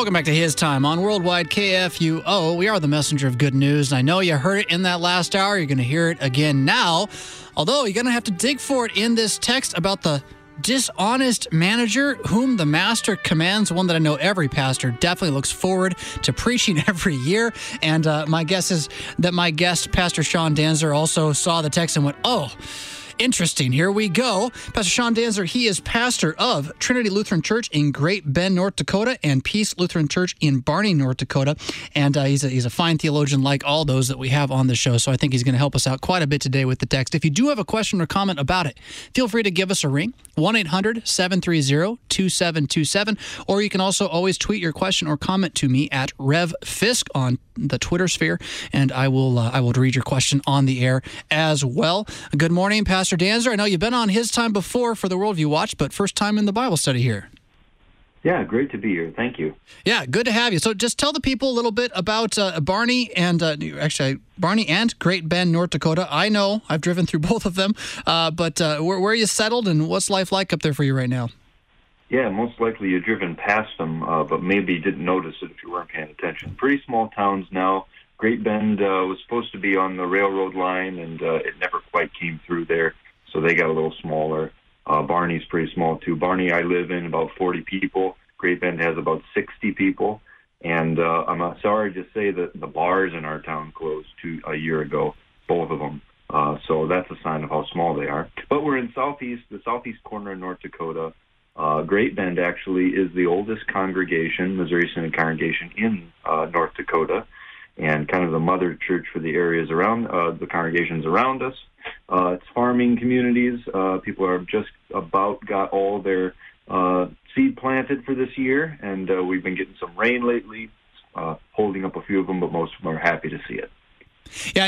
Welcome back to His Time on Worldwide KFUO. We are the messenger of good news. And I know you heard it in that last hour. You're going to hear it again now. Although you're going to have to dig for it in this text about the dishonest manager whom the master commands, one that I know every pastor definitely looks forward to preaching every year. And my guess is that my guest, Pastor Sean Danzer, also saw the text and went, oh, interesting. Here we go. Pastor Sean Danzer, he is pastor of Trinity Lutheran Church in Great Bend, North Dakota, and Peace Lutheran Church in Barney, North Dakota. And he's a fine theologian like all those that we have on the show. So I think he's going to help us out quite a bit today with the text. If you do have a question or comment about it, feel free to give us a ring, 1-800-730-2727. Or you can also always tweet your question or comment to me at Rev Fisk on the Twitter sphere, and I will read your question on the air as well. Good morning, Pastor Danzer. I know you've been on His Time before for the Worldview Watch, but first time in the Bible study here. Yeah, great to be here. Thank you. Yeah, good to have you. So just tell the people a little bit about Barney and Barney and Great Bend, North Dakota. I know I've driven through both of them, but where are you settled and what's life like up there for you right now? Yeah, most likely you've driven past them, but maybe you didn't notice it if you weren't paying attention. Pretty small towns now. Great Bend was supposed to be on the railroad line, and it never quite came through there, so they got a little smaller. Barney's pretty small, too. Barney, I live in, about 40 people. Great Bend has about 60 people. And I'm sorry to say that the bars in our town closed a year ago, both of them. So that's a sign of how small they are. But we're in the southeast corner of North Dakota. Great Bend actually is the oldest congregation, Missouri Synod congregation in North Dakota, and kind of the mother church for the areas around, the congregations around us. It's farming communities. People are just about got all their seed planted for this year, and we've been getting some rain lately, holding up a few of them, but most of them are happy to see it. Yeah,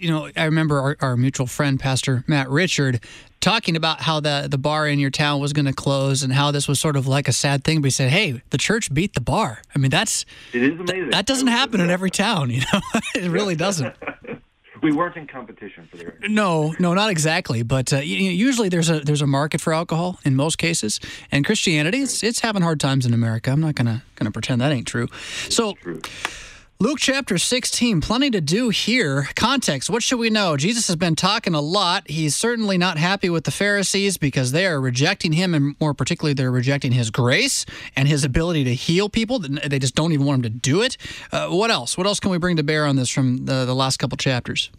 I remember our mutual friend, Pastor Matt Richard, talking about how the bar in your town was going to close and how this was sort of like a sad thing. But he said, hey, the church beat the bar. I mean, it is amazing. That doesn't happen in every town, It really doesn't. We weren't in competition for the No, not exactly. But usually there's a market for alcohol in most cases, and Christianity it's having hard times in America. I'm not gonna pretend that ain't true. So. True. Luke chapter 16, plenty to do here. Context, what should we know? Jesus has been talking a lot. He's certainly not happy with the Pharisees because they are rejecting him, and more particularly, they're rejecting his grace and his ability to heal people. They just don't even want him to do it. What else? What else can we bring to bear on this from the last couple chapters?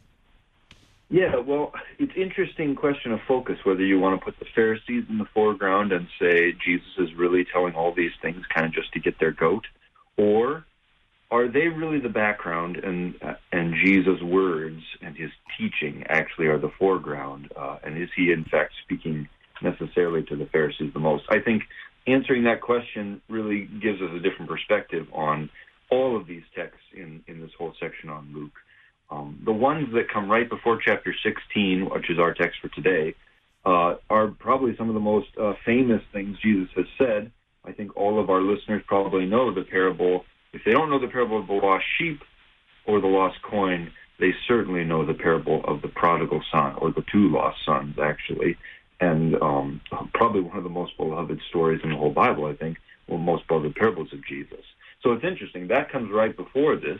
Yeah, well, it's an interesting question of focus, whether you want to put the Pharisees in the foreground and say Jesus is really telling all these things kind of just to get their goat, or are they really the background and Jesus' words and his teaching actually are the foreground? And is he, in fact, speaking necessarily to the Pharisees the most? I think answering that question really gives us a different perspective on all of these texts in this whole section on Luke. The ones that come right before chapter 16, which is our text for today, are probably some of the most famous things Jesus has said. I think all of our listeners probably know the parable. If they don't know the parable of the lost sheep or the lost coin, they certainly know the parable of the prodigal son, or the two lost sons, actually. And probably one of the most beloved stories in the whole Bible, I think, or most beloved parables of Jesus. So it's interesting. That comes right before this.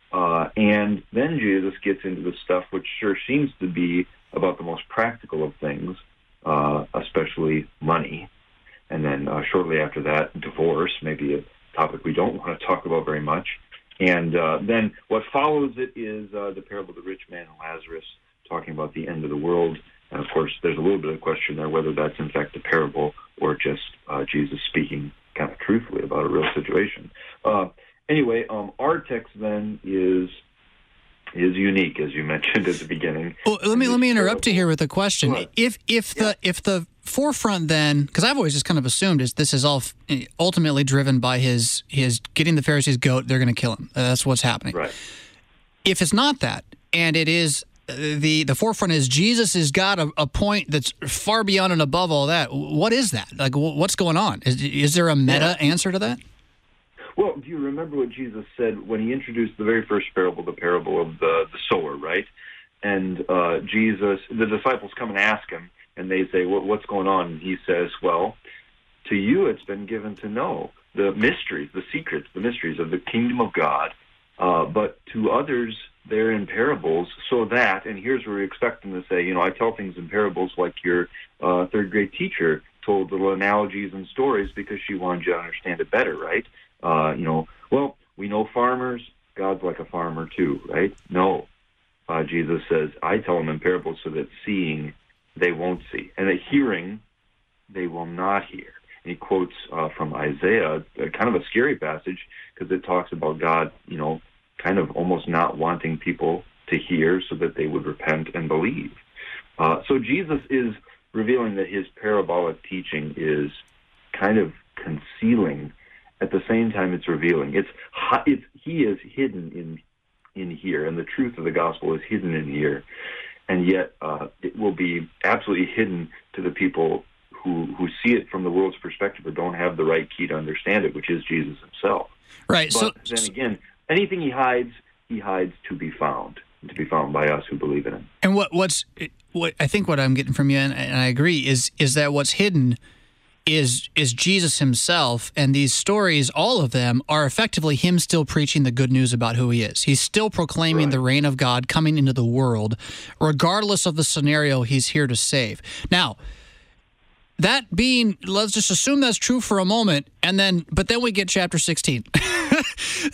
And then Jesus gets into the stuff which sure seems to be about the most practical of things, especially money. And then shortly after that, divorce, maybe a topic we don't want to talk about very much. And then what follows it is the parable of the rich man and Lazarus, talking about the end of the world. And, of course, there's a little bit of question there whether that's, in fact, a parable or just Jesus speaking kind of truthfully about a real situation. Anyway, our text then is unique, as you mentioned at the beginning. Well, let me interrupt you here with a question. If the forefront then, because I've always just kind of assumed this is all ultimately driven by his getting the Pharisees' goat, they're going to kill him. That's what's happening. Right. If it's not that, and it is the forefront is Jesus has got a point that's far beyond and above all that. What is that? Like, what's going on? Is there a meta answer to that? Well, do you remember what Jesus said when he introduced the very first parable, the parable of the sower, right? And the disciples come and ask him, and they say, what's going on? And he says, well, to you it's been given to know the mysteries, the secrets, the mysteries of the kingdom of God. But to others, they're in parables, so that, and here's where we expect them to say, I tell things in parables like your third grade teacher told little analogies and stories because she wanted you to understand it better, right? Well, we know farmers, God's like a farmer too, right? No. Jesus says, I tell them in parables so that seeing they won't see, and that hearing they will not hear. And he quotes from Isaiah, kind of a scary passage, because it talks about God, kind of almost not wanting people to hear so that they would repent and believe. So Jesus is revealing that his parabolic teaching is kind of concealing. At the same time, it's revealing. He is hidden in here, and the truth of the gospel is hidden in here, and yet it will be absolutely hidden to the people who see it from the world's perspective or don't have the right key to understand it, which is Jesus himself. Right. But then again, anything he hides to be found by us who believe in him. And what I think what I'm getting from you, and I agree, is that what's hidden is Jesus himself, and these stories, all of them, are effectively him still preaching the good news about who he is. He's still proclaiming the reign of God coming into the world, regardless of the scenario he's here to save. Now, that being, let's just assume that's true for a moment, but then we get chapter 16. and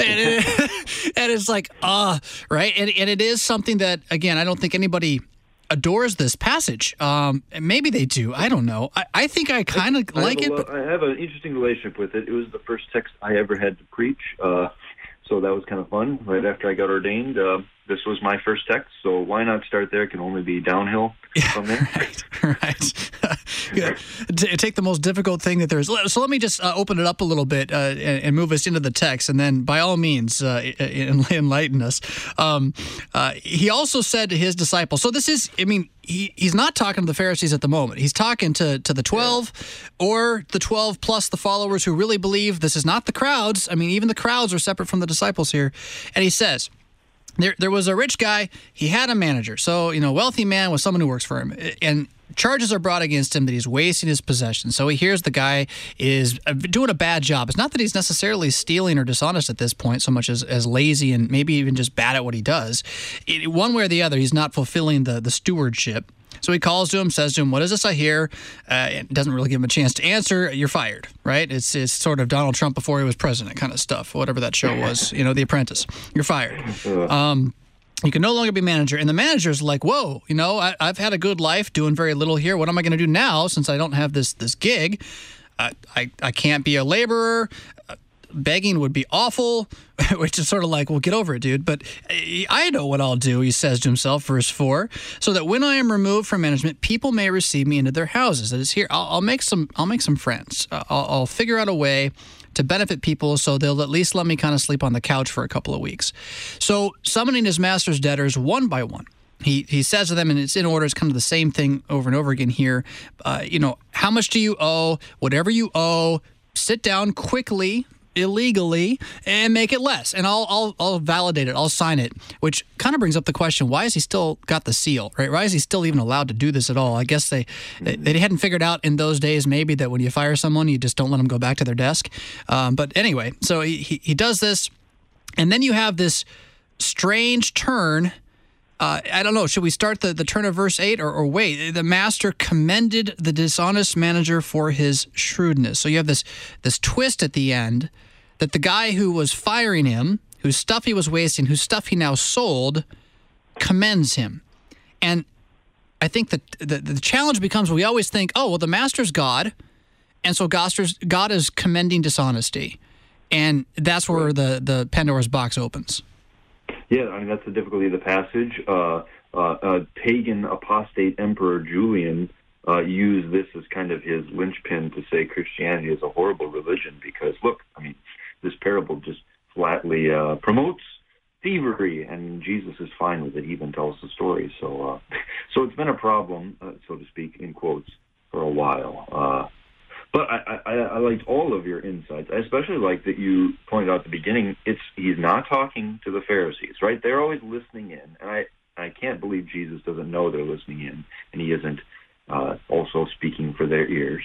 it's like, right? And it is something that, again, I don't think anybody adores this passage. Maybe they do. I don't know. I think I kind of like it. I have an interesting relationship with it. It was the first text I ever had to preach, so that was kind of fun. Right after I got ordained, this was my first text, so why not start there? It can only be downhill from there. Right. Take the most difficult thing that there is. So let me just open it up a little bit and move us into the text, and then by all means enlighten us. He also said to his disciples, so this is, he's not talking to the Pharisees at the moment. He's talking to the 12 or the 12 plus the followers who really believe. This is not the crowds. Even the crowds are separate from the disciples here. And he says, there was a rich guy. He had a manager. So, wealthy man with someone who works for him. And charges are brought against him that he's wasting his possessions. So he hears the guy is doing a bad job. It's not that he's necessarily stealing or dishonest at this point so much as lazy and maybe even just bad at what he does. One way or the other, he's not fulfilling the stewardship. So he calls to him, says to him, what is this I hear? Doesn't really give him a chance to answer. You're fired, right? It's sort of Donald Trump before he was president kind of stuff, whatever that show was, The Apprentice. You're fired. You can no longer be manager. And the manager's like, whoa, I've had a good life doing very little here. What am I going to do now since I don't have this gig? I can't be a laborer. Begging would be awful, which is sort of like, well, get over it, dude. But I know what I'll do, he says to himself, verse 4, so that when I am removed from management, people may receive me into their houses. That is here. I'll make some friends. I'll figure out a way to benefit people so they'll at least let me kind of sleep on the couch for a couple of weeks. So summoning his master's debtors one by one, he says to them, and it's in order, it's kind of the same thing over and over again here. How much do you owe? Whatever you owe, sit down quickly, illegally, and make it less, and I'll validate it, I'll sign it. Which kind of brings up the question: why has he still got the seal? Right? Why is he still even allowed to do this at all? I guess they hadn't figured out in those days maybe that when you fire someone, you just don't let them go back to their desk. But anyway, so he does this, and then you have this strange turn. I don't know. Should we start the turn of verse 8 or wait? The master commended the dishonest manager for his shrewdness. So you have this twist at the end that the guy who was firing him, whose stuff he was wasting, whose stuff he now sold, commends him. And I think that the challenge becomes, we always think, oh, well, the master's God, and so God is commending dishonesty. And that's where the Pandora's box opens. Yeah, that's the difficulty of the passage. Pagan apostate Emperor Julian used this as kind of his linchpin to say Christianity is a horrible religion because, look, this parable just flatly promotes thievery, and Jesus is fine with it. He even tells the story. So it's been a problem, so to speak, in quotes, for a while. But I liked all of your insights. I especially like that you pointed out at the beginning, he's not talking to the Pharisees, right? They're always listening in. And I can't believe Jesus doesn't know they're listening in, and he isn't also speaking for their ears.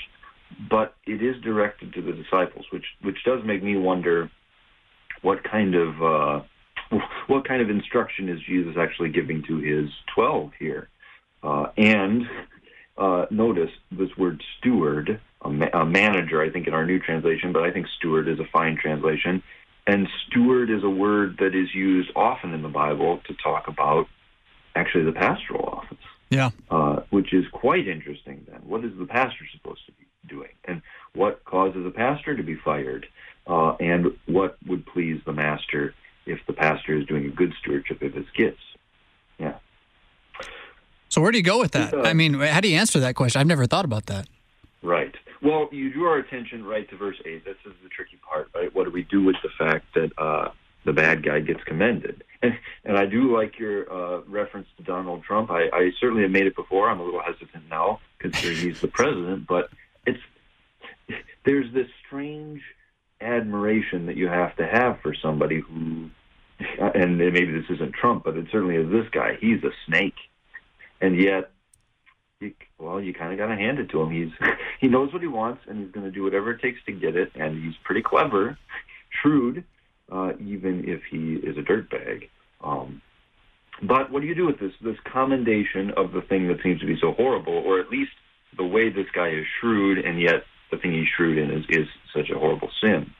but it is directed to the disciples, which does make me wonder what kind of instruction is Jesus actually giving to his 12 here. And notice this word steward, a manager, I think in our new translation, but I think steward is a fine translation. And steward is a word that is used often in the Bible to talk about actually the pastoral office. Yeah. Which is quite interesting then. What is the pastor supposed to be doing? And what causes a pastor to be fired? And what would please the master if the pastor is doing a good stewardship of his gifts? Yeah. So where do you go with that? I mean, how do you answer that question? I've never thought about that. Right. Well, you drew our attention right to verse 8. This is the tricky part, right? What do we do with the fact that the bad guy gets commended? And I do like your reference to Donald Trump. I certainly have made it before. I'm a little hesitant now, considering he's the president. But there's this strange admiration that you have to have for somebody who, and maybe this isn't Trump, but it certainly is this guy. He's a snake. And yet, you kind of got to hand it to him. He knows what he wants, and he's going to do whatever it takes to get it, and he's pretty clever, shrewd, even if he is a dirtbag. But what do you do with this commendation of the thing that seems to be so horrible, or at least the way this guy is shrewd, and yet the thing he's shrewd in is such a horrible sin?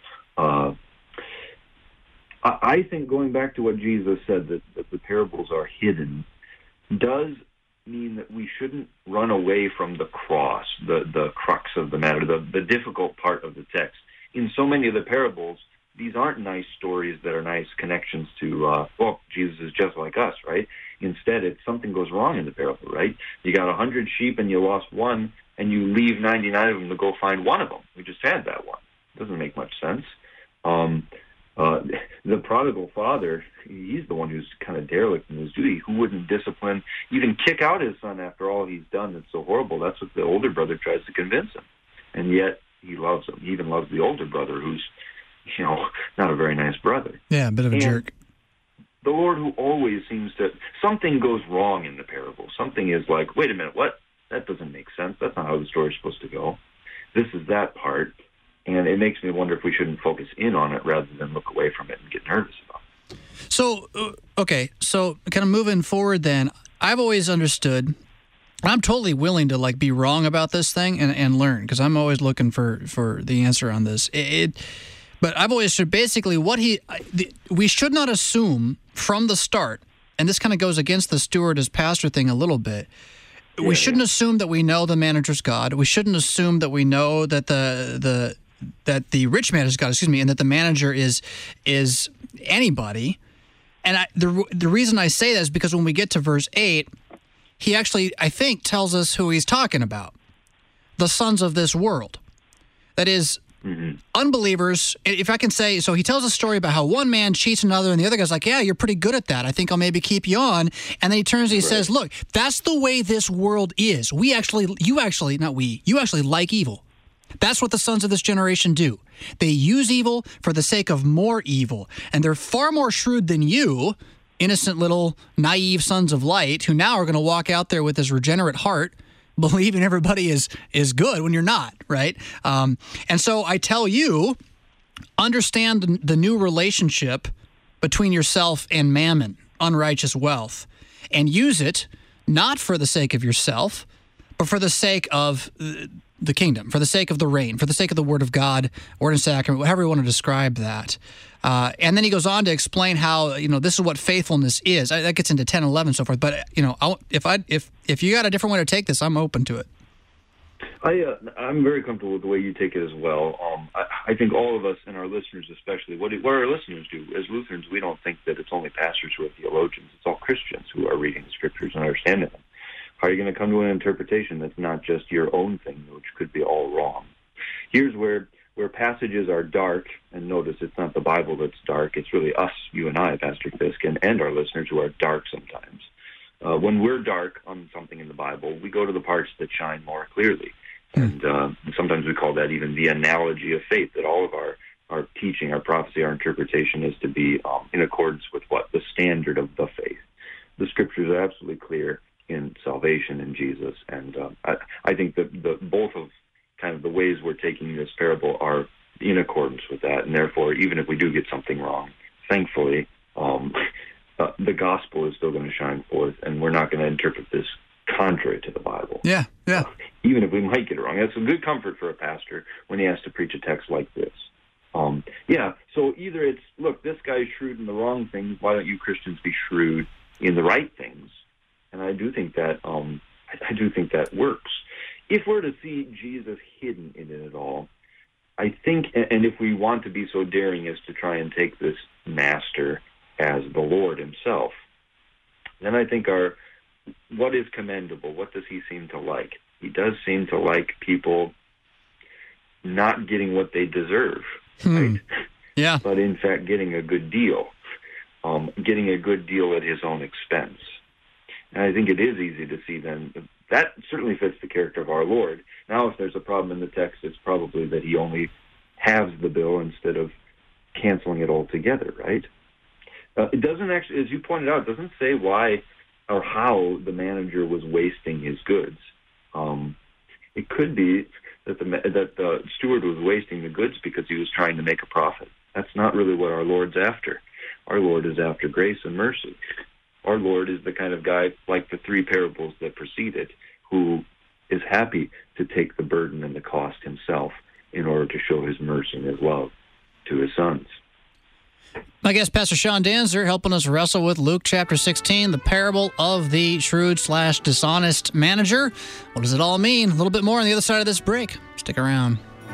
I think going back to what Jesus said, that the parables are hidden, does mean that we shouldn't run away from the cross, the crux of the matter, the difficult part of the text. In so many of the parables, these aren't nice stories that are nice connections to, Jesus is just like us, right? Instead, it's something goes wrong in the parable, right? You got 100 sheep and you lost one, and you leave 99 of them to go find one of them. We just had that one. Doesn't make much sense. The prodigal father, he's the one who's kind of derelict in his duty, who wouldn't discipline, even kick out his son after all he's done that's so horrible. That's what the older brother tries to convince him. And yet he loves him. He even loves the older brother, who's, not a very nice brother. Yeah, a bit of a jerk. The Lord, who always seems to, something goes wrong in the parable. Something is like, wait a minute, what? That doesn't make sense. That's not how the story's supposed to go. This is that part. And it makes me wonder if we shouldn't focus in on it rather than look away from it and get nervous about it. So, okay, so kind of moving forward then, I've always understood, and I'm totally willing to be wrong about this thing and learn, because I'm always looking for the answer on this. But I've always said basically we should not assume from the start, and this kind of goes against the steward as pastor thing a little bit. We shouldn't assume that we know the manager's God. We shouldn't assume that we know that that the rich man is God, and that the manager is anybody. And the reason I say that is because when we get to verse 8, he actually, I think, tells us who he's talking about. The sons of this world. That is, unbelievers, if I can say. So he tells a story about how one man cheats another, and the other guy's like, yeah, you're pretty good at that. I think I'll maybe keep you on. And then he turns and he says, look, that's the way this world is. You actually like evil. That's what the sons of this generation do. They use evil for the sake of more evil. And they're far more shrewd than you, innocent little naive sons of light, who now are going to walk out there with this regenerate heart, believing everybody is good when you're not, right? And so I tell you, understand the new relationship between yourself and mammon, unrighteous wealth, and use it not for the sake of yourself, but for the sake of the kingdom, for the sake of the reign, for the sake of the word of God, word and sacrament, however you want to describe that. And then he goes on to explain how, this is what faithfulness is. That gets into 10, 11, and so forth. But, if you got a different way to take this, I'm open to it. I'm very comfortable with the way you take it as well. I think all of us, and our listeners especially, what our listeners do, as Lutherans, we don't think that it's only pastors who are theologians. It's all Christians who are reading the scriptures and understanding them. How are you going to come to an interpretation that's not just your own thing, which could be all wrong? Here's where passages are dark, and notice it's not the Bible that's dark, it's really us, you and I, Pastor Fisk, and our listeners who are dark sometimes. When we're dark on something in the Bible, we go to the parts that shine more clearly. And sometimes we call that even the analogy of faith, that all of our teaching, our prophecy, our interpretation is to be in accordance with the standard of the faith. The scriptures are absolutely clear in salvation in Jesus, and I think that both of kind of the ways we're taking this parable are in accordance with that. And therefore, even if we do get something wrong, thankfully, the gospel is still going to shine forth, and we're not going to interpret this contrary to the Bible. Yeah. Even if we might get it wrong. That's a good comfort for a pastor when he has to preach a text like this. So either it's, look, this guy's shrewd in the wrong things, why don't you Christians be shrewd in the right things? And I do think that works. If we're to see Jesus hidden in it all, I think, and if we want to be so daring as to try and take this master as the Lord himself, then I think what is commendable? What does he seem to like? He does seem to like people not getting what they deserve, right? Yeah. But in fact, getting a good deal at his own expense. And I think it is easy to see then that certainly fits the character of our Lord. Now, if there's a problem in the text, it's probably that he only halves the bill instead of canceling it altogether, right? It doesn't actually, as you pointed out, it doesn't say why or how the manager was wasting his goods. It could be that the steward was wasting the goods because he was trying to make a profit. That's not really what our Lord's after. Our Lord is after grace and mercy. Our Lord is the kind of guy, like the three parables that precede it, who is happy to take the burden and the cost himself in order to show his mercy and his love to his sons. My guest, Pastor Sean Danzer, helping us wrestle with Luke chapter 16, the parable of the shrewd/dishonest manager. What does it all mean? A little bit more on the other side of this break. Stick around.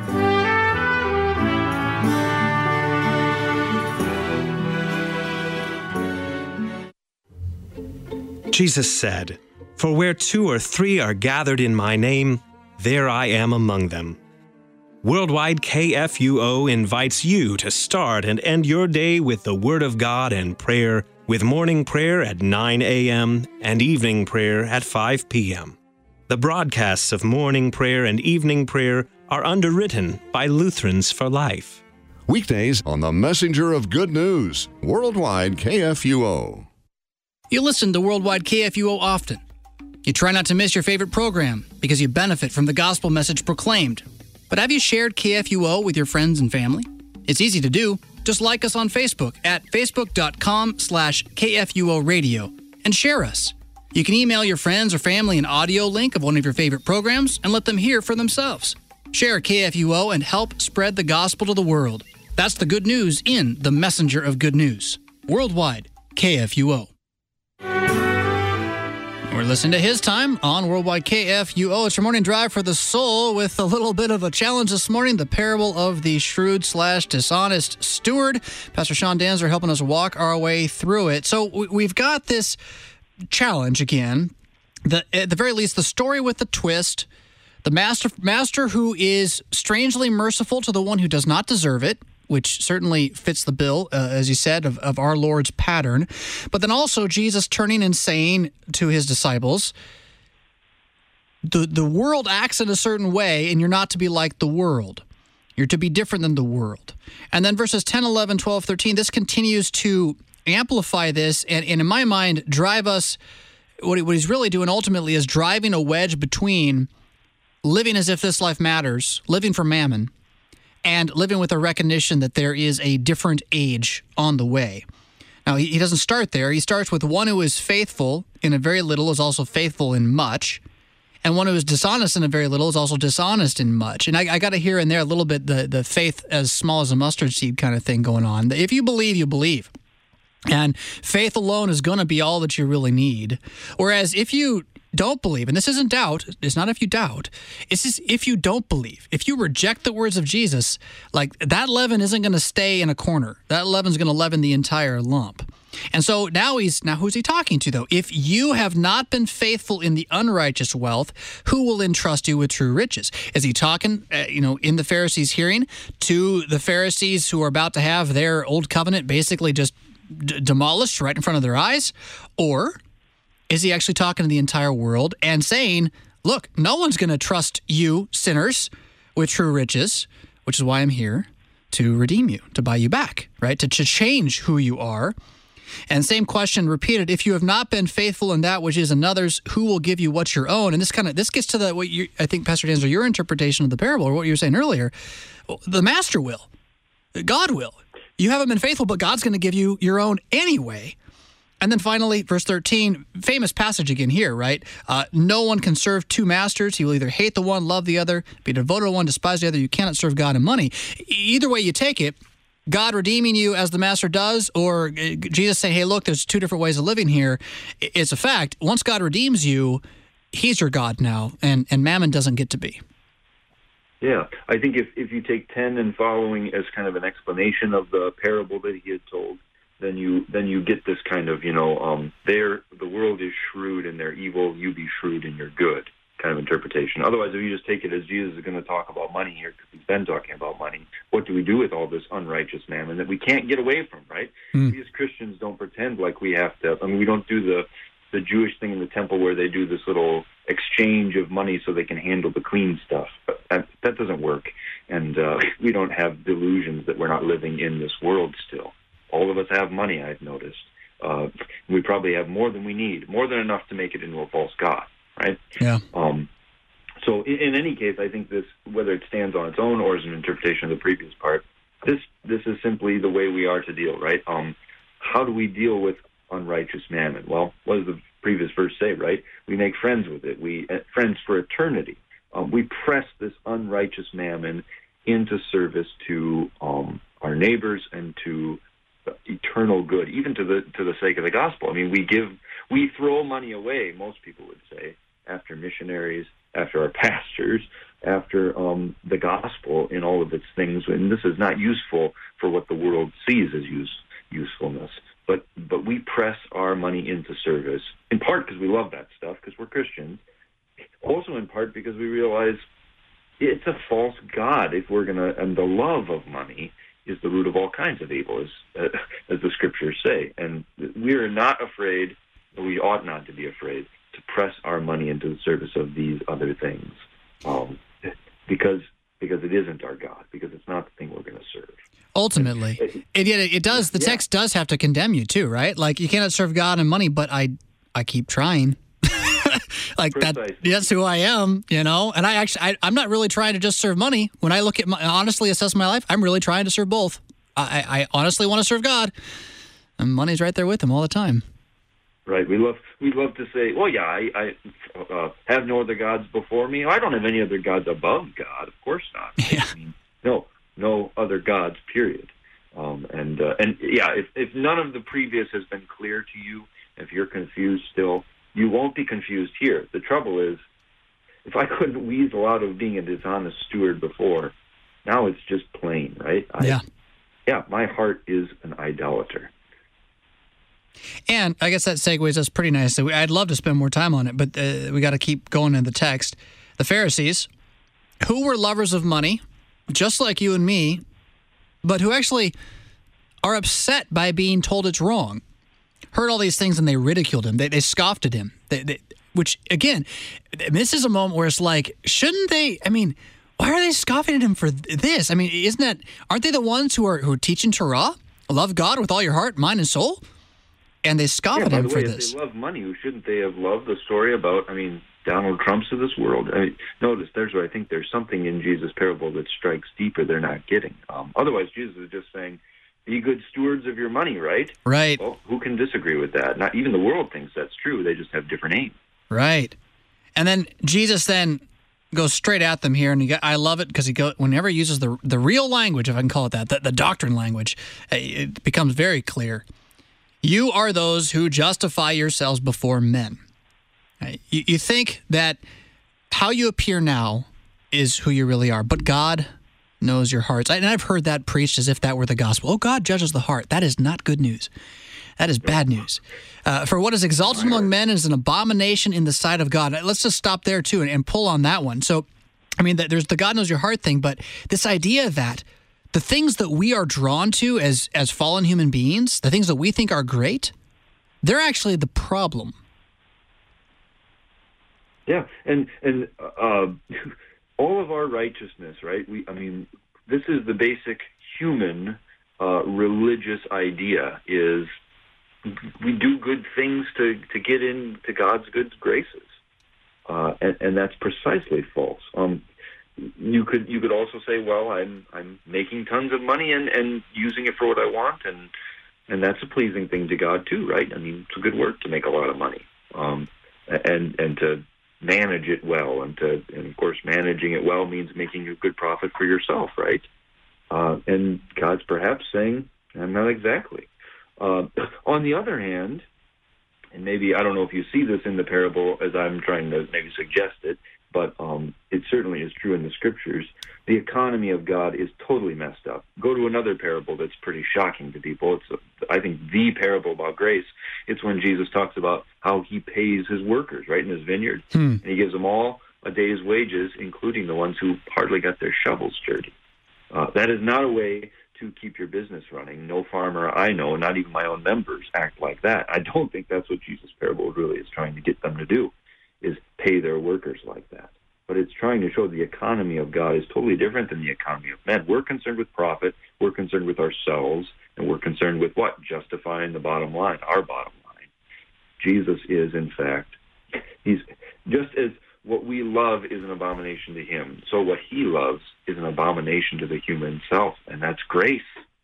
Jesus said, "For where 2 or 3 are gathered in my name, there I am among them." Worldwide KFUO invites you to start and end your day with the Word of God and prayer, with morning prayer at 9 a.m. and evening prayer at 5 p.m. The broadcasts of morning prayer and evening prayer are underwritten by Lutherans for Life. Weekdays on the Messenger of Good News, Worldwide KFUO. You listen to Worldwide KFUO often. You try not to miss your favorite program because you benefit from the gospel message proclaimed. But have you shared KFUO with your friends and family? It's easy to do. Just like us on Facebook at facebook.com/KFUO Radio and share us. You can email your friends or family an audio link of one of your favorite programs and let them hear for themselves. Share KFUO and help spread the gospel to the world. That's the good news in the Messenger of Good News. Worldwide KFUO. We're listening to His Time on Worldwide KFUO. It's your morning drive for the soul with a little bit of a challenge this morning, the parable of the shrewd/dishonest steward. Pastor Sean Danzer helping us walk our way through it. So we've got this challenge again, at the very least, the story with the twist, the master who is strangely merciful to the one who does not deserve it, which certainly fits the bill, as you said, of our Lord's pattern. But then also Jesus turning and saying to his disciples, the world acts in a certain way, and you're not to be like the world. You're to be different than the world. And then verses 10, 11, 12, 13, this continues to amplify this, and in my mind, drive us, what he's really doing ultimately is driving a wedge between living as if this life matters, living for mammon, and living with a recognition that there is a different age on the way. Now, he doesn't start there. He starts with one who is faithful in a very little is also faithful in much, and one who is dishonest in a very little is also dishonest in much. And I got to hear in there a little bit the faith as small as a mustard seed kind of thing going on. If you believe, you believe. And faith alone is going to be all that you really need. Whereas if you don't believe, and this isn't doubt, it's not if you doubt, it's just if you don't believe, if you reject the words of Jesus, like that leaven isn't going to stay in a corner. That leaven's going to leaven the entire lump. And so now who's he talking to though? If you have not been faithful in the unrighteous wealth, who will entrust you with true riches? Is he talking, in the Pharisees' hearing to the Pharisees who are about to have their old covenant basically just demolished right in front of their eyes? Or is he actually talking to the entire world and saying, look, no one's going to trust you, sinners, with true riches, which is why I'm here to redeem you, to buy you back, right? To change who you are. And same question repeated: if you have not been faithful in that which is another's, who will give you what's your own? And this gets to what I think, Pastor Danzer, your interpretation of the parable, or what you were saying earlier. The master will, God will. You haven't been faithful, but God's going to give you your own anyway. And then finally, verse 13, famous passage again here, right? No one can serve two masters. He will either hate the one, love the other, be devoted to one, despise the other. You cannot serve God and money. Either way you take it, God redeeming you as the master does, or Jesus saying, hey, look, there's two different ways of living here. It's a fact. Once God redeems you, he's your God now, and mammon doesn't get to be. Yeah, I think if you take 10 and following as kind of an explanation of the parable that he had told, then you get this kind of, the world is shrewd and they're evil, you be shrewd and you're good kind of interpretation. Otherwise, if you just take it as Jesus is going to talk about money here, because he's been talking about money, what do we do with all this unrighteous mammon that we can't get away from, right? We as Christians don't pretend like we have to. I mean, we don't do the Jewish thing in the temple where they do this little exchange of money so they can handle the clean stuff. But that doesn't work. And we don't have delusions that we're not living in this world still. All of us have money, I've noticed. We probably have more than we need, more than enough to make it into a false god, right? Yeah. So in any case, I think this, whether it stands on its own or as an interpretation of the previous part, this is simply the way we are to deal, right? How do we deal with unrighteous mammon? Well, what does the previous verse say, right? We make friends with it. We friends for eternity. We press this unrighteous mammon into service to our neighbors and to eternal good, even to the sake of the gospel. I mean, we throw money away, most people would say, after missionaries, after our pastors, after the gospel in all of its things, and this is not useful for what the world sees as usefulness. But we press our money into service, in part because we love that stuff, because we're Christians, also in part because we realize it's a false god if we're going to, and the love of money is the root of all kinds of evil, as the scriptures say. And we are not afraid, or we ought not to be afraid, to press our money into the service of these other things, because it isn't our God, because it's not the thing we're going to serve. Ultimately. And yet it does, the text does have to condemn you too, right? Like, you cannot serve God and money, but I keep trying. Like that's who I am, And I'm not really trying to just serve money. When I look at honestly assess my life, I'm really trying to serve both. I honestly want to serve God, and money's right there with him all the time. Right. We love to say, well, yeah, I have no other gods before me. I don't have any other gods above God. Of course not. Yeah. I mean, no other gods, period. If none of the previous has been clear to you, if you're confused still, you won't be confused here. The trouble is, if I couldn't weasel out of being a dishonest steward before, now it's just plain, right? My heart is an idolater. And I guess that segues us pretty nicely. I'd love to spend more time on it, but we got to keep going in the text. The Pharisees, who were lovers of money, just like you and me, but who actually are upset by being told it's wrong, heard all these things and they ridiculed him. They scoffed at him. Which, again, this is a moment where it's like, shouldn't they? I mean, why are they scoffing at him for this? I mean, aren't they the ones who are teaching Torah? Love God with all your heart, mind, and soul? And they scoff at him for this. If they love money, shouldn't they have loved the story about, Donald Trumps of this world? Notice, there's where I think there's something in Jesus' parable that strikes deeper they're not getting. Otherwise, Jesus is just saying, be good stewards of your money, right? Right. Well, who can disagree with that? Not even the world thinks that's true. They just have different aims. Right. And then Jesus then goes straight at them here, and I love it because whenever he uses the real language, if I can call it that, the doctrine language, it becomes very clear. You are those who justify yourselves before men. You think that how you appear now is who you really are, but God knows your hearts. And I've heard that preached as if that were the gospel. Oh, God judges the heart. That is not good news. That is bad news. For what is exalted among men is an abomination in the sight of God. Let's just stop there, too, and pull on that one. So, there's the God knows your heart thing, but this idea that the things that we are drawn to as fallen human beings, the things that we think are great, they're actually the problem. Yeah, and all of our righteousness, right? This is the basic human religious idea: is we do good things to get into God's good graces, and that's precisely false. You could also say, well, I'm making tons of money and using it for what I want, and that's a pleasing thing to God too, right? I mean, it's a good work to make a lot of money, and to manage it well, and of course, managing it well means making a good profit for yourself, right? And God's perhaps saying, not exactly. On the other hand, and maybe I don't know if you see this in the parable as I'm trying to maybe suggest it, but it certainly is true in the Scriptures. The economy of God is totally messed up. Go to another parable that's pretty shocking to people. It's, I think, the parable about grace. It's when Jesus talks about how he pays his workers, right, in his vineyard. And he gives them all a day's wages, including the ones who hardly got their shovels dirty. That is not a way to keep your business running. No farmer I know, not even my own members, act like that. I don't think that's what Jesus' parable really is trying to get them to do, is pay their workers like that. But it's trying to show the economy of God is totally different than the economy of men. We're concerned with profit, we're concerned with ourselves, and we're concerned with what? Justifying the bottom line, our bottom line. Jesus is, in fact, he's just as what we love is an abomination to him, so what he loves is an abomination to the human self, and that's grace.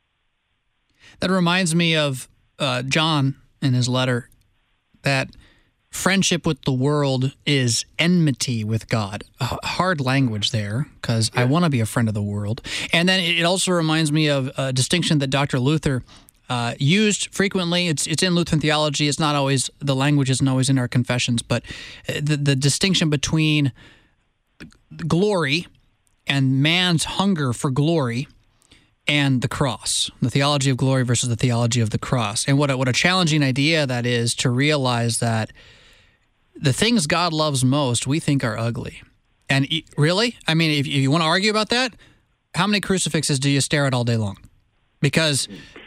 That reminds me of John in his letter, that friendship with the world is enmity with God. Hard language there, because I want to be a friend of the world. And then it also reminds me of a distinction that Dr. Luther used frequently. It's in Lutheran theology. It's not always, the language isn't always in our confessions, but the distinction between glory and man's hunger for glory and the cross, the theology of glory versus the theology of the cross. And what a challenging idea that is, to realize that the things God loves most, we think are ugly. And really, I mean, if you want to argue about that, how many crucifixes do you stare at all day long? Because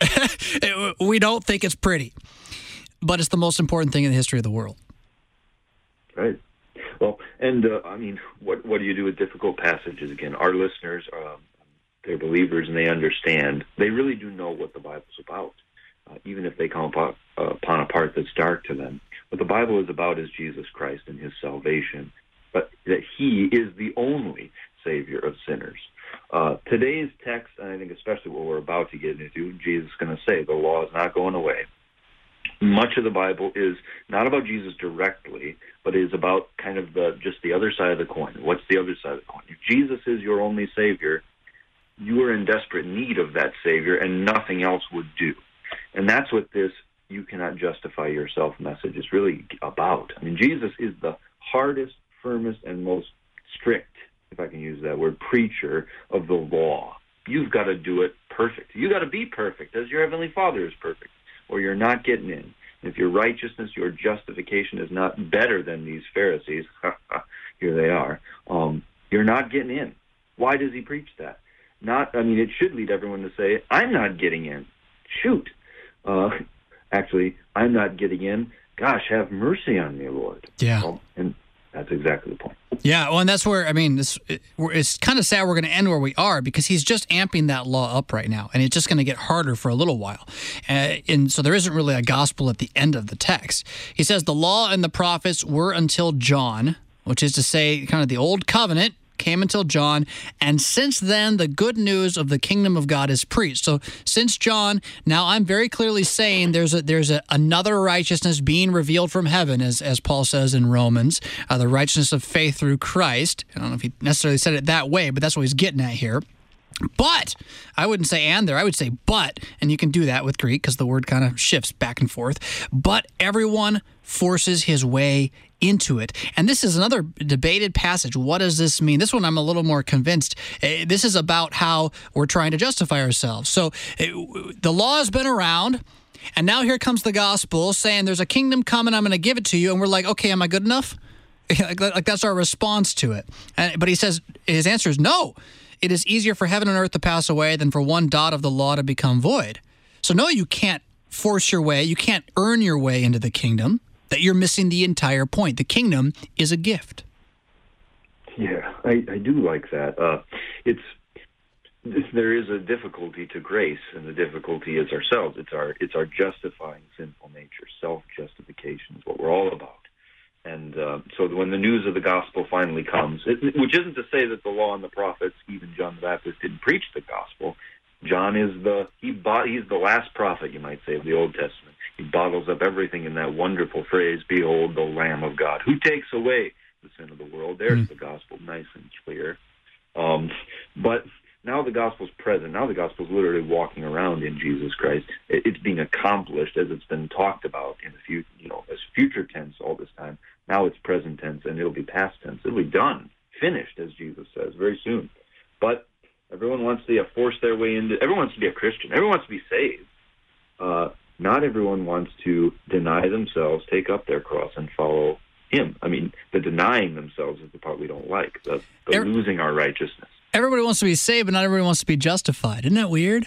we don't think it's pretty, but it's the most important thing in the history of the world. Right. Well, and I mean, what do you do with difficult passages? Again, our listeners, they're believers and they understand. They really do know what the Bible's about, even if they come upon a part that's dark to them. What the Bible is about is Jesus Christ and his salvation, but that he is the only Savior of sinners. Today's text, and I think especially what we're about to get into, Jesus is going to say the law is not going away. Much of the Bible is not about Jesus directly, but is about kind of just the other side of the coin. What's the other side of the coin? If Jesus is your only Savior, you are in desperate need of that Savior, and nothing else would do. And that's what this "you cannot justify yourself" message is really about. I mean, Jesus is the hardest, firmest, and most strict, if I can use that word, preacher of the law. You've got to do it perfect. You've got to be perfect as your Heavenly Father is perfect, or you're not getting in. If your righteousness, your justification is not better than these Pharisees, here they are, you're not getting in. Why does he preach that? It should lead everyone to say, I'm not getting in. Shoot. Actually, I'm not getting in. Gosh, have mercy on me, Lord. Yeah. And that's exactly the point. Yeah, well, and that's where, I mean, it's kind of sad we're going to end where we are, because he's just amping that law up right now, and it's just going to get harder for a little while. And so there isn't really a gospel at the end of the text. He says the law and the prophets were until John, which is to say kind of the old covenant, came until John, and since then the good news of the kingdom of God is preached. So since John, now I'm very clearly saying there's another righteousness being revealed from heaven, as Paul says in Romans, the righteousness of faith through Christ. I don't know if he necessarily said it that way, but that's what he's getting at here. But, I wouldn't say and there, I would say but, and you can do that with Greek because the word kind of shifts back and forth. But everyone forces his way into it. And this is another debated passage. What does this mean? This one I'm a little more convinced. This is about how we're trying to justify ourselves. So the law has been around, and now here comes the gospel saying there's a kingdom coming, I'm going to give it to you. And we're like, okay, am I good enough? Like that's our response to it. But he says, his answer is no. It is easier for heaven and earth to pass away than for one dot of the law to become void. So no, you can't force your way. You can't earn your way into the kingdom. That you're missing the entire point. The kingdom is a gift. Yeah, I do like that. there is a difficulty to grace, and the difficulty is ourselves. It's our justifying sinful nature. Self-justification is what we're all about. And so when the news of the gospel finally comes, which isn't to say that the law and the prophets, even John the Baptist, didn't preach the gospel. John is he's the last prophet, you might say, of the Old Testament. He bottles up everything in that wonderful phrase, "Behold, the Lamb of God, who takes away the sin of the world." There's the gospel, nice and clear. But now the gospel's present. Now the gospel's literally walking around in Jesus Christ. It's being accomplished as it's been talked about in the future, as future tense all this time. Now it's present tense, and it'll be past tense. It'll be done, finished, as Jesus says, very soon. But everyone wants to force their way into. Everyone wants to be a Christian. Everyone wants to be saved. Not everyone wants to deny themselves, take up their cross, and follow Him. I mean, the denying themselves is the part we don't like. The losing our righteousness. Everybody wants to be saved, but not everybody wants to be justified. Isn't that weird?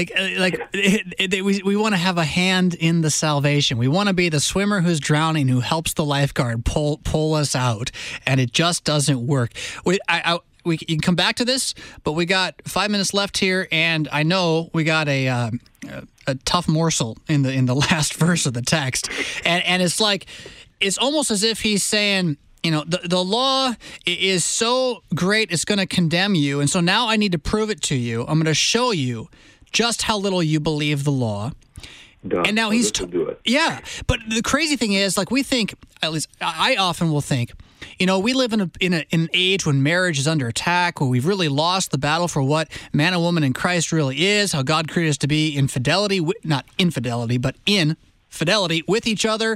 We want to have a hand in the salvation. We want to be the swimmer who's drowning, who helps the lifeguard pull us out, and it just doesn't work. We can come back to this, but we got 5 minutes left here, and I know we got a tough morsel in the last verse of the text, and it's almost as if he's saying, the law is so great it's going to condemn you, and so now I need to prove it to you. I'm going to show you just how little you believe the law. Done. And now he's yeah. But the crazy thing is, we think, at least I often will think, we live in an age when marriage is under attack, where we've really lost the battle for what man and woman in Christ really is, how God created us to be in fidelity, not infidelity, but in fidelity with each other,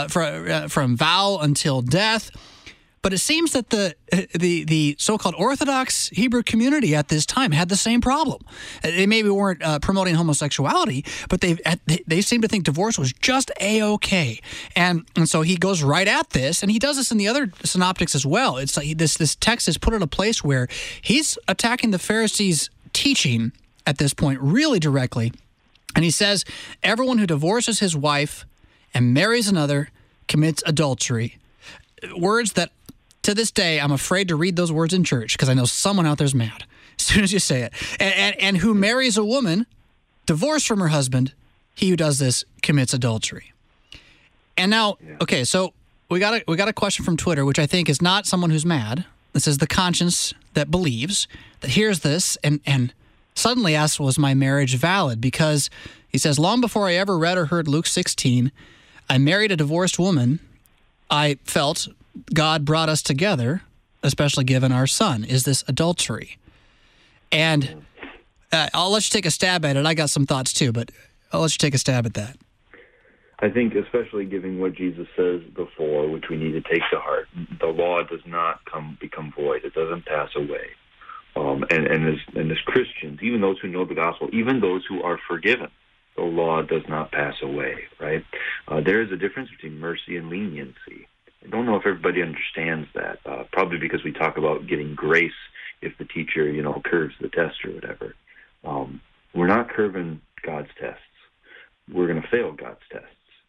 from vow until death. But it seems that the so-called Orthodox Hebrew community at this time had the same problem. They maybe weren't promoting homosexuality, but they seem to think divorce was just A-okay. And so he goes right at this, and he does this in the other synoptics as well. It's like this text is put in a place where he's attacking the Pharisees' teaching at this point really directly. And he says, everyone who divorces his wife and marries another commits adultery. Words that, to this day, I'm afraid to read those words in church because I know someone out there's mad as soon as you say it. And who marries a woman divorced from her husband, he who does this commits adultery. And now, okay, so we got a question from Twitter, which I think is not someone who's mad. This is the conscience that believes, that hears this and suddenly asks, was my marriage valid? Because he says, long before I ever read or heard Luke 16, I married a divorced woman. I felt God brought us together, especially given our son. Is this adultery? And I'll let you take a stab at it. I got some thoughts too, but I'll let you take a stab at that. I think especially given what Jesus says before, which we need to take to heart, the law does not become void. It doesn't pass away. And as Christians, even those who know the gospel, even those who are forgiven, the law does not pass away, right? There is a difference between mercy and leniency. I don't know if everybody understands that, probably because we talk about getting grace if the teacher, curves the test or whatever. We're not curving God's tests. We're going to fail God's tests.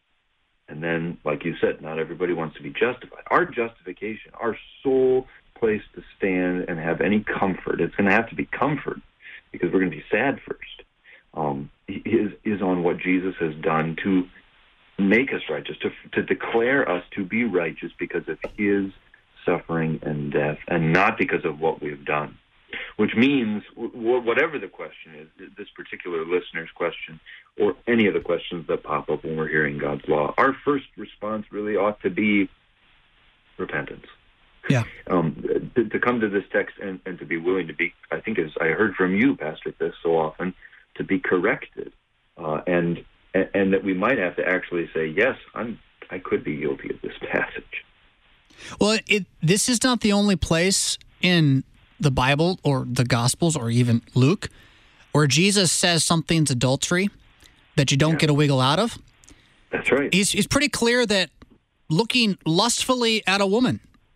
And then, like you said, not everybody wants to be justified. Our justification, our sole place to stand and have any comfort, it's going to have to be comfort because we're going to be sad first, is on what Jesus has done to make us righteous, to declare us to be righteous because of his suffering and death and not because of what we've done. Which means, whatever the question is, this particular listener's question or any of the questions that pop up when we're hearing God's law, our first response really ought to be repentance. Yeah. To come to this text and to be willing to be, I think as I heard from you, Pastor Fisk, so often, to be corrected, and that we might have to actually say, yes, I could be guilty of this passage. Well, this is not the only place in the Bible or the Gospels or even Luke where Jesus says something's adultery that you don't get a wiggle out of. That's right. He's pretty clear that looking lustfully at a woman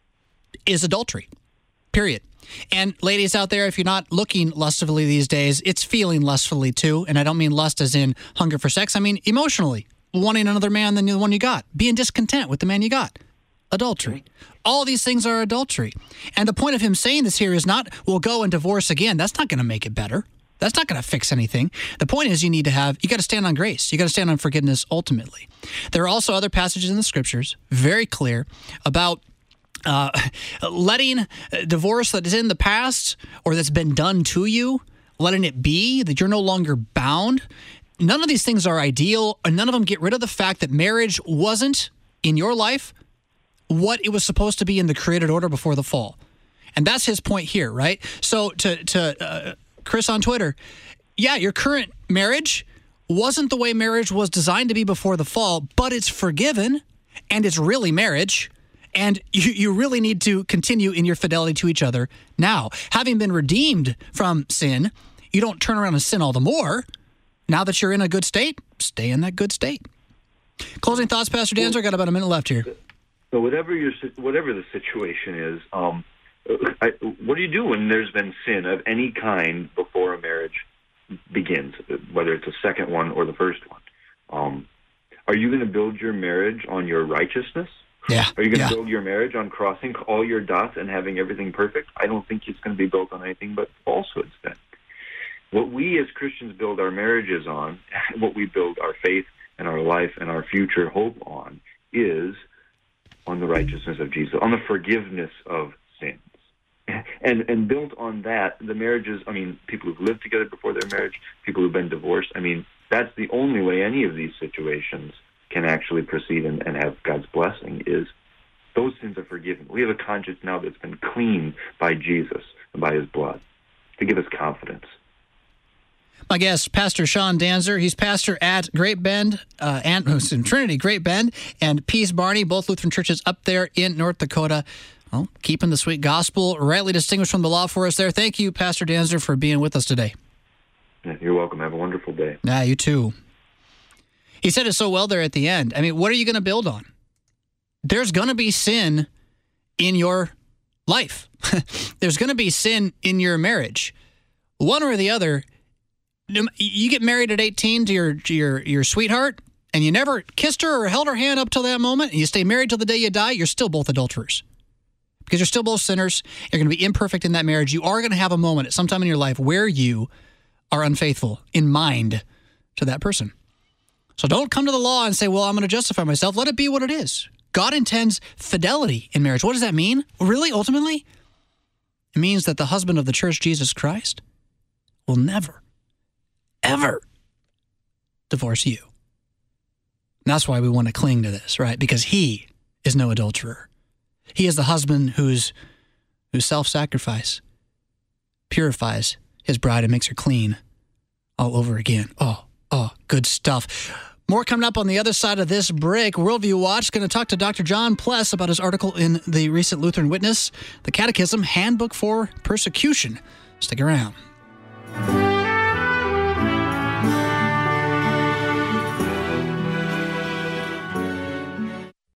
is adultery, period. And ladies out there, if you're not looking lustfully these days, it's feeling lustfully too. And I don't mean lust as in hunger for sex. I mean emotionally, wanting another man than the one you got, being discontent with the man you got. Adultery. All these things are adultery. And the point of him saying this here is not, well, go and divorce again. That's not going to make it better. That's not going to fix anything. The point is you got to stand on grace. You got to stand on forgiveness ultimately. There are also other passages in the scriptures, very clear, about letting divorce that is in the past or that's been done to you, letting it be, that you're no longer bound. None of these things are ideal, and none of them get rid of the fact that marriage wasn't, in your life, what it was supposed to be in the created order before the fall. And that's his point here, right? So to Chris on Twitter, yeah, your current marriage wasn't the way marriage was designed to be before the fall, but it's forgiven, and it's really marriage. And you really need to continue in your fidelity to each other now. Having been redeemed from sin, you don't turn around and sin all the more. Now that you're in a good state, stay in that good state. Closing thoughts, Pastor Danzer? Got about a minute left here. So whatever the situation is, what do you do when there's been sin of any kind before a marriage begins, whether it's the second one or the first one? Are you going to build your marriage on your righteousness? Yeah. Are you going to build your marriage on crossing all your dots and having everything perfect? I don't think it's going to be built on anything but falsehoods then. What we as Christians build our marriages on, what we build our faith and our life and our future hope on, is on the righteousness of Jesus, on the forgiveness of sins. And built on that, the marriages, people who've lived together before their marriage, people who've been divorced, that's the only way any of these situations can actually proceed and have God's blessing, is those sins are forgiven. We have a conscience now that's been cleaned by Jesus and by his blood to give us confidence. My guest, Pastor Sean Danzer. He's pastor at Great Bend, and Trinity Great Bend, and Peace Barney, both Lutheran churches up there in North Dakota. Well, keeping the sweet gospel rightly distinguished from the law for us there. Thank you, Pastor Danzer, for being with us today. You're welcome. Have a wonderful day. Yeah, you too. He said it so well there at the end. What are you going to build on? There's going to be sin in your life. There's going to be sin in your marriage. One or the other. You get married at 18 to your sweetheart, and you never kissed her or held her hand up till that moment, and you stay married till the day you die, you're still both adulterers. Because you're still both sinners. You're going to be imperfect in that marriage. You are going to have a moment at some time in your life where you are unfaithful in mind to that person. So don't come to the law and say, well, I'm going to justify myself. Let it be what it is. God intends fidelity in marriage. What does that mean? Really, ultimately? It means that the husband of the church, Jesus Christ, will never, ever divorce you. And that's why we want to cling to this, right? Because he is no adulterer. He is the husband whose self-sacrifice purifies his bride and makes her clean all over again. Oh, good stuff. More coming up on the other side of this break. Worldview Watch going to talk to Dr. John Pless about his article in the recent Lutheran Witness, The Catechism, Handbook for Persecution. Stick around.